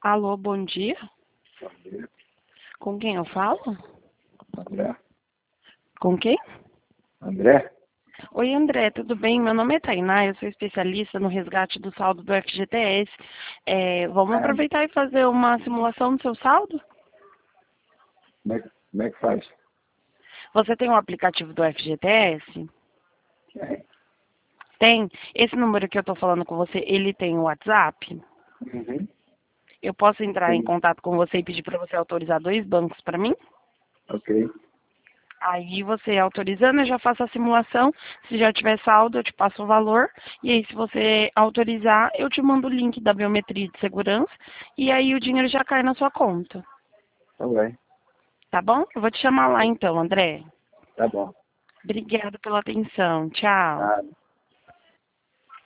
Alô, bom dia. Bom dia. Com quem eu falo? André? Com quem? André? Oi, André, tudo bem? Meu nome é Tainá, eu sou especialista no resgate do saldo do FGTS. Vamos É, aproveitar e fazer uma simulação do seu saldo? como é que faz? Você tem um aplicativo do FGTS? É. Tem. Esse número que eu estou falando com você, ele tem o WhatsApp? Uhum. Eu posso entrar em Sim. contato com você e pedir para você autorizar 2 bancos para mim? Ok. Aí você autorizando, eu já faço a simulação. Se já tiver saldo, eu te passo o valor. E aí, se você autorizar, eu te mando o link da biometria de segurança. E aí o dinheiro já cai na sua conta. Tá bem. Tá bom? Eu vou te chamar lá então, André. Tá bom. Obrigada pela atenção. Tchau. Nada.